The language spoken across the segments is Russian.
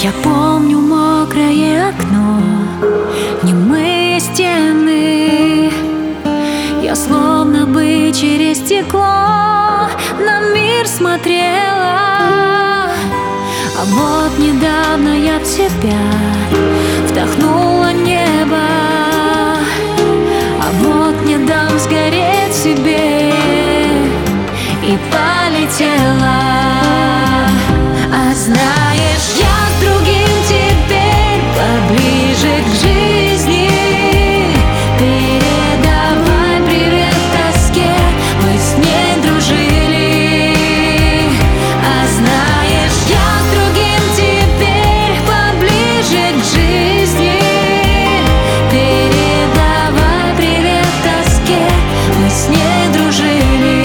Я помню мокрое окно, немые стены. Я словно бы через стекло на мир смотрела. А вот недавно я в тебя вдохнула небо. А вот не дам сгореть себе и полетела. А знаешь, я с другим теперь поближе к жизни. Передавай привет тоске, мы с ней дружили. А знаешь, я с другим теперь поближе к жизни. Передавай привет тоске, мы с ней дружили.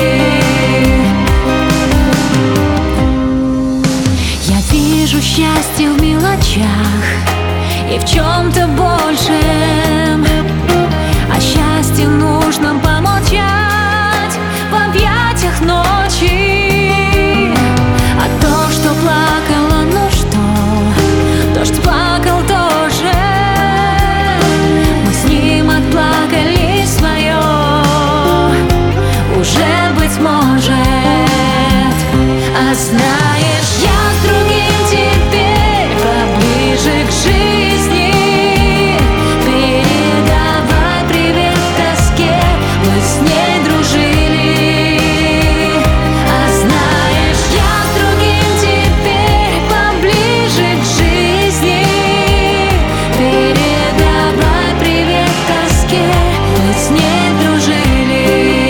Вижу счастье в мелочах и в чем-то большем. О счастье нужно помолчать в объятиях ночи. А то, что плакала, ну что, дождь плакал тоже. Мы с ним отплакали свое, уже быть может. А знаешь, я с другим теперь поближе к жизни. Передавай привет тоске, мы с ней дружили. А знаешь, я с другим теперь поближе к жизни. Передавай привет тоске, мы с ней дружили.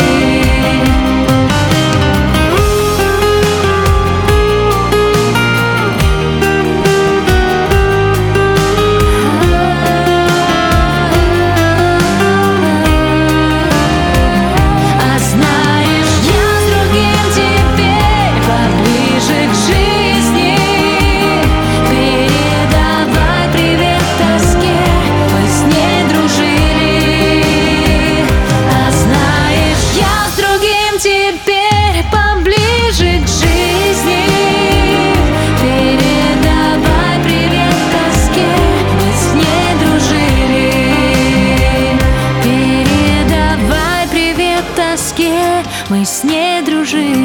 Теперь поближе к жизни. Передавай привет тоске, мы с ней дружили. Передавай привет тоске, мы с ней дружили.